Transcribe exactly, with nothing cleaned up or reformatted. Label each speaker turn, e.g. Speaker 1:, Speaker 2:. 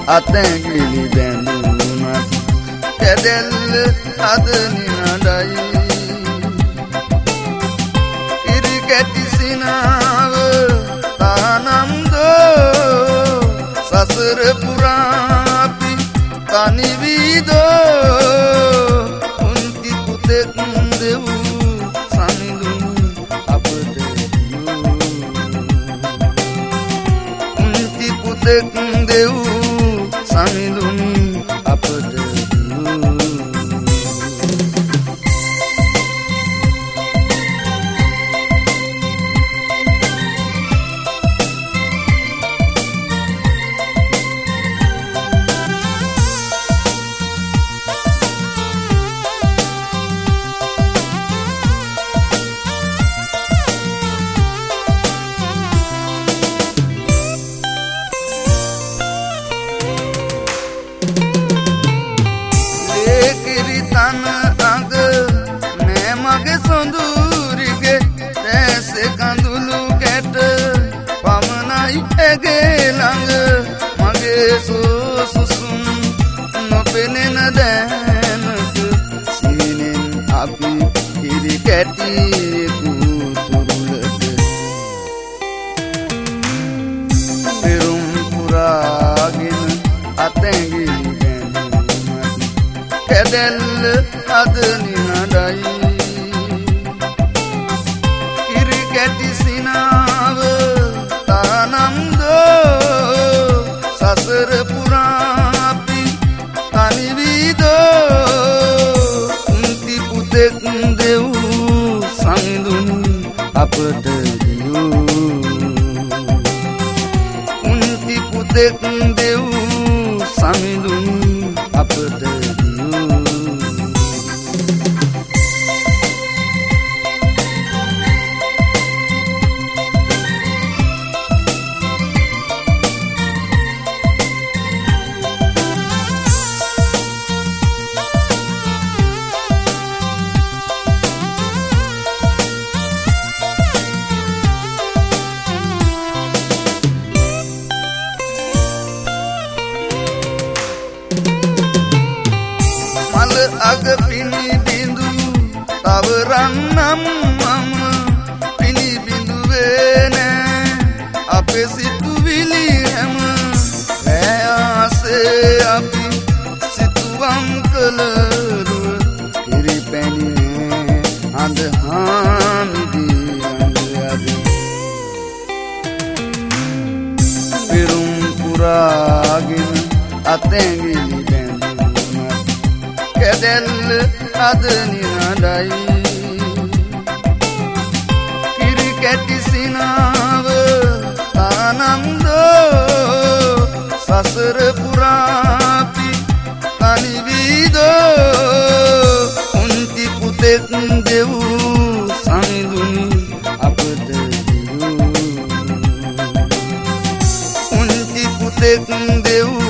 Speaker 1: අතැඟිලි බැඳුනත් කැදැල්ල අද නිනඩයි ඉරි කැටි සිනාව තානම්දෝ සසර පුරාපි තනිවීදෝ උන්ති පුතෙක් දෙවූ සමිඳුන් අපට උන්ති පුතෙක් දෙවූ සමිඳුන් අපට තන අඟ නෑ මගේ සොඳුරිගේ දැස කඳුළු කැට පමණයි ඇගේ ළඟ මගේ සෝසුසුම් නොපෙනෙන දැනක සීනෙන් අපි කිරි කැටි කුතුරුලට පෙරුම් පුරාගෙන අතැඟිලි කැදැල්ල අද නිනඩයි කිරි කැටි සිනාව තානම්දෝ සසර පුරාපි තනිවීදෝ උන්ති පුතෙක් දෙවූ සමිඳුන් අපට දියූ උන්ති පුතෙක් දෙවූ සමිඳුන් අපට අග පිණි බිඳු තව රන්නම් මම පිණි බිඳුවේ නෑ අපේ සිතුවිලි හැම රෑ ආසේ අපි සිතුවම් කළරුව කිරි පැණි නෑ හඳ හාමිදී අඳ පෙරුම් පුරාගෙන අතැඟිලි කැදැල්ල අද නිනඩයි කිරි කැටි සිනාව තානම්දෝ සසර පුරාපි තනිවීදෝ උන්ති පුතෙක් දෙවූ සමිඳුන් අපට දියූ උන්ති පුතෙක් දෙවූ